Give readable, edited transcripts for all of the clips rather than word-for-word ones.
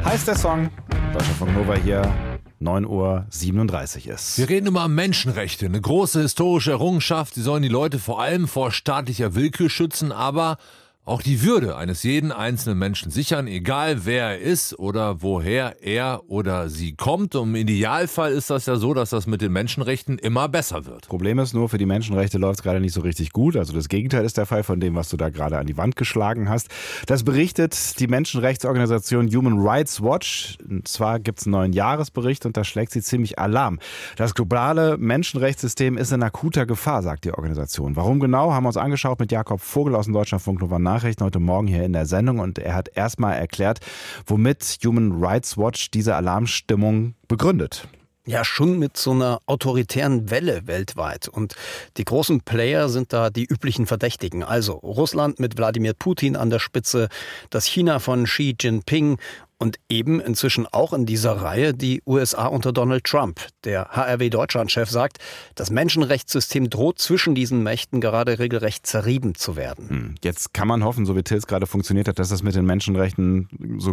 Heißt der Song. Deutschlandfunk Nova hier. 9:37 Uhr ist. Wir reden immer Menschenrechte, eine große historische Errungenschaft. Sie sollen die Leute vor allem vor staatlicher Willkür schützen, aber auch die Würde eines jeden einzelnen Menschen sichern, egal wer er ist oder woher er oder sie kommt. Und im Idealfall ist das ja so, dass das mit den Menschenrechten immer besser wird. Problem ist nur, für die Menschenrechte läuft es gerade nicht so richtig gut. Also das Gegenteil ist der Fall von dem, was du da gerade an die Wand geschlagen hast. Das berichtet die Menschenrechtsorganisation Human Rights Watch. Und zwar gibt es einen neuen Jahresbericht und da schlägt sie ziemlich Alarm. Das globale Menschenrechtssystem ist in akuter Gefahr, sagt die Organisation. Warum genau, haben wir uns angeschaut mit Jakob Vogel aus dem Deutschlandfunk Nova Nachrichten heute Morgen hier in der Sendung und er hat erstmal erklärt, womit Human Rights Watch diese Alarmstimmung begründet. Ja, schon mit so einer autoritären Welle weltweit. Und die großen Player sind da die üblichen Verdächtigen. Also Russland mit Wladimir Putin an der Spitze, das China von Xi Jinping und eben inzwischen auch in dieser Reihe die USA unter Donald Trump. Der HRW-Deutschland-Chef sagt, das Menschenrechtssystem droht zwischen diesen Mächten gerade regelrecht zerrieben zu werden. Jetzt kann man hoffen, so wie Tils gerade funktioniert hat, dass das mit den Menschenrechten so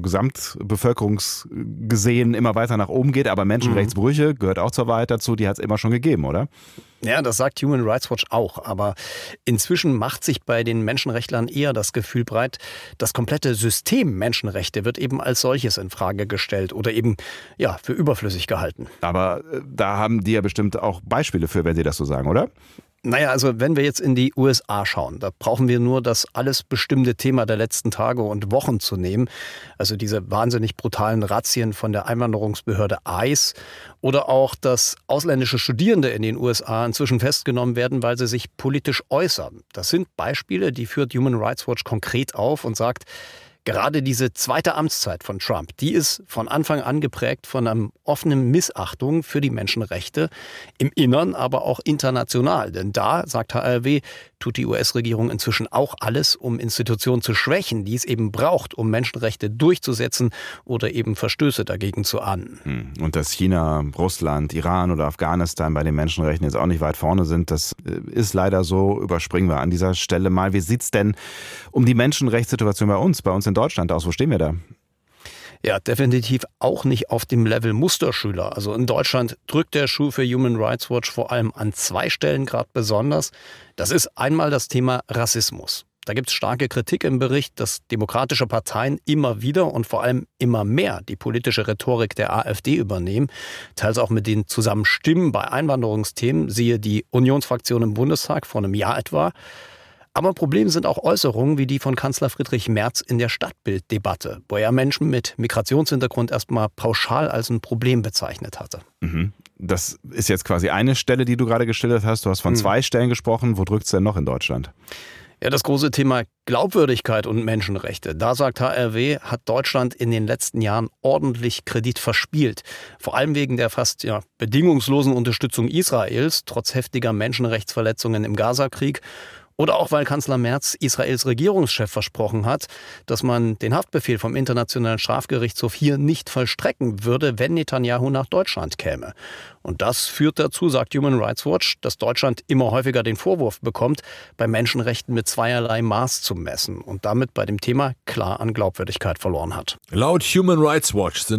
gesamtbevölkerungsgesehen immer weiter nach oben geht. Aber Menschenrechtsbrüche gehört auch zur Wahrheit dazu, die hat es immer schon gegeben, oder? Ja, das sagt Human Rights Watch auch. Aber inzwischen macht sich bei den Menschenrechtlern eher das Gefühl breit, das komplette System Menschenrechte wird eben als solches in Frage gestellt oder eben für überflüssig gehalten. Aber da haben die ja bestimmt auch Beispiele für, wenn sie das so sagen, oder? Naja, also wenn wir jetzt in die USA schauen, da brauchen wir nur das alles bestimmte Thema der letzten Tage und Wochen zu nehmen. Also diese wahnsinnig brutalen Razzien von der Einwanderungsbehörde ICE oder auch, dass ausländische Studierende in den USA inzwischen festgenommen werden, weil sie sich politisch äußern. Das sind Beispiele, die führt Human Rights Watch konkret auf und sagt, gerade diese zweite Amtszeit von Trump, die ist von Anfang an geprägt von einer offenen Missachtung für die Menschenrechte, im Innern, aber auch international. Denn da, sagt HRW, tut die US-Regierung inzwischen auch alles, um Institutionen zu schwächen, die es eben braucht, um Menschenrechte durchzusetzen oder eben Verstöße dagegen zu ahnden. Und dass China, Russland, Iran oder Afghanistan bei den Menschenrechten jetzt auch nicht weit vorne sind, das ist leider so, überspringen wir an dieser Stelle mal. Wie sieht's denn um die Menschenrechtssituation bei uns in Deutschland aus? Wo stehen wir da? Ja, definitiv auch nicht auf dem Level Musterschüler. Also in Deutschland drückt der Schuh für Human Rights Watch vor allem an zwei Stellen gerade besonders. Das ist einmal das Thema Rassismus. Da gibt es starke Kritik im Bericht, dass demokratische Parteien immer wieder und vor allem immer mehr die politische Rhetorik der AfD übernehmen, teils auch mit denen zusammen stimmen bei Einwanderungsthemen, siehe die Unionsfraktion im Bundestag vor einem Jahr etwa. Aber ein Problem sind auch Äußerungen wie die von Kanzler Friedrich Merz in der Stadtbilddebatte, wo er Menschen mit Migrationshintergrund erstmal pauschal als ein Problem bezeichnet hatte. Das ist jetzt quasi eine Stelle, die du gerade geschildert hast. Du hast von zwei Stellen gesprochen. Wo drückt es denn noch in Deutschland? Ja, das große Thema Glaubwürdigkeit und Menschenrechte. Da, sagt HRW, hat Deutschland in den letzten Jahren ordentlich Kredit verspielt. Vor allem wegen der fast bedingungslosen Unterstützung Israels, trotz heftiger Menschenrechtsverletzungen im Gazakrieg. Oder auch, weil Kanzler Merz Israels Regierungschef versprochen hat, dass man den Haftbefehl vom Internationalen Strafgerichtshof hier nicht vollstrecken würde, wenn Netanyahu nach Deutschland käme. Und das führt dazu, sagt Human Rights Watch, dass Deutschland immer häufiger den Vorwurf bekommt, bei Menschenrechten mit zweierlei Maß zu messen und damit bei dem Thema klar an Glaubwürdigkeit verloren hat. Laut Human Rights Watch sind